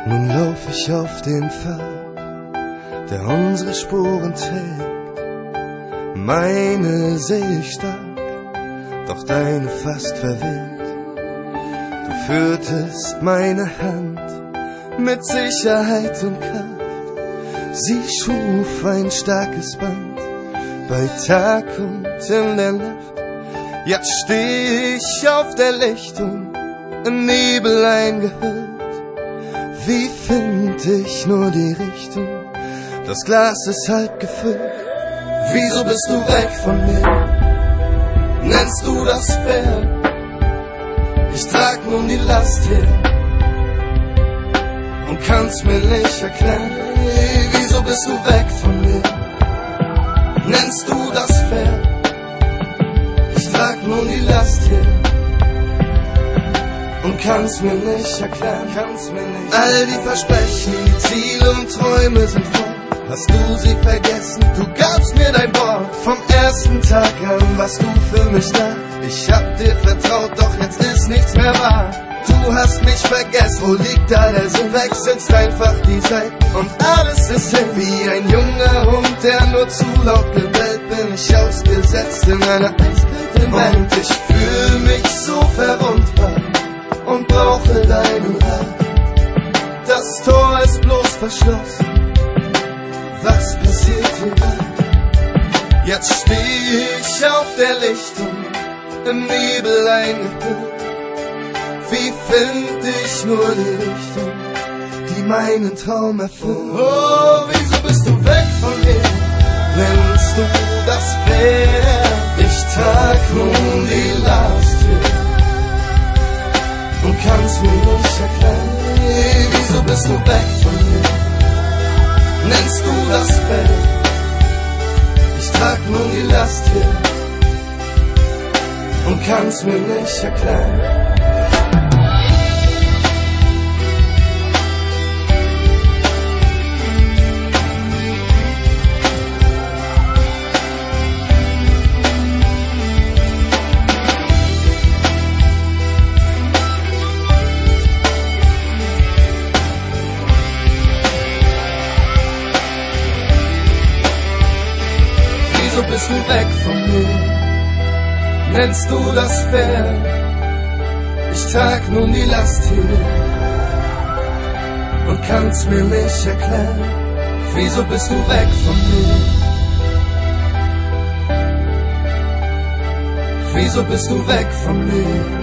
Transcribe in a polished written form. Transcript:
Nun lauf ich auf den Pfad, der unsere Spuren trägt. Meine seh ich stark, doch deine fast verwirrt. Du führtest meine Hand mit Sicherheit und Kraft. Sie schuf ein starkes Band bei Tag und in der Nacht. Jetzt steh ich auf der Lichtung, im Nebel eingehüllt. Wie find ich nur die Richtung? Das Glas ist halb gefüllt. Wieso bist du weg von mir? Nennst du das fair? Ich trag nun die Last hier und kann's mir nicht erklären. Wieso bist du weg von mir? Nennst du das fair? Ich trag nun die Last hier und kann's mir nicht erklären. All die Versprechen, die Ziele und Träume sind fort. Hast du sie vergessen? Du gabst mir dein Wort. Vom ersten Tag an warst du für mich da. Ich hab dir vertraut, doch jetzt ist nichts mehr wahr. Du hast mich vergessen, wo liegt da der Sinn? Wechselst einfach die Seiten und alles ist hin. Wie ein junger Hund, der nur zu laut gebellt, bin ich ausgesetzt in einer eiskalten Welt. Und ich fühl mich so verwundbar und brauche deinen Rat. Das Tor ist bloß verschlossen. Was passiert hier bald? Jetzt steh ich auf der Lichtung, im Nebel eingehüllt. Wie find ich nur die Richtung, die meinen Traum erfüllt? Oh, wieso bist du weg von mir? Nennst du das fair? Ich trag nun die Last hier und kann's mir nicht erklären. Wieso bist du weg von mir? Nennst du das fair? Ich trag nun die Last hier und kann's mir nicht erklären. Wieso bist du weg von mir? Nennst du das fair? Ich trag nun die Last hier und kann's mir nicht erklären. Wieso bist du weg von mir? Wieso bist du weg von mir?